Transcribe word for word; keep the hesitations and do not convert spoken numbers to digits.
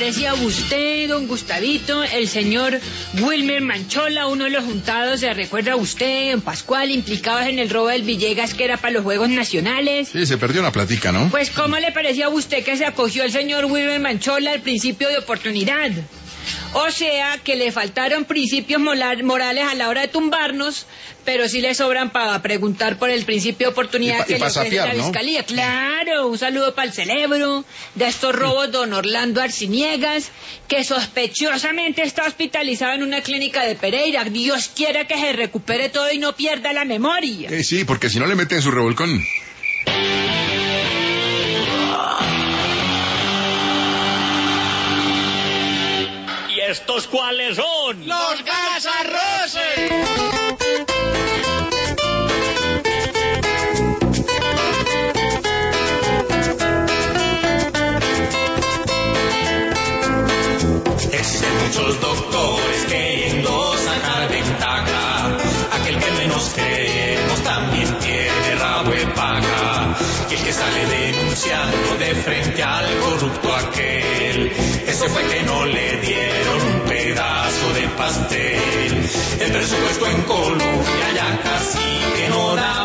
parecía usted, don Gustavito, el señor Wilmer Manchola, uno de los juntados, ¿se recuerda usted, don Pascual, implicados en el robo del Villegas que era para los Juegos Nacionales? Sí, se perdió una platica, ¿no? Pues, ¿cómo le parecía a usted que se acogió el señor Wilmer Manchola al principio de oportunidad? O sea, que le faltaron principios morales a la hora de tumbarnos, pero sí le sobran para preguntar por el principio de oportunidad pa, que le ofrece la Fiscalía. ¿No? Claro, un saludo para el cerebro de estos robos, don Orlando Arciniegas, que sospechosamente está hospitalizado en una clínica de Pereira. Dios quiera que se recupere todo y no pierda la memoria. Eh, sí, porque si no le meten su revolcón. ¿Estos cuáles son? ¡Los Gasarroses! Existen muchos doctores queriendo sacar ventaja. Aquel que menos creemos también tiene rabo de paja. Y el que sale denunciando de frente al corrupto aquel, ese fue que no le dieron un pedazo de pastel. El presupuesto en Colombia ya casi que no da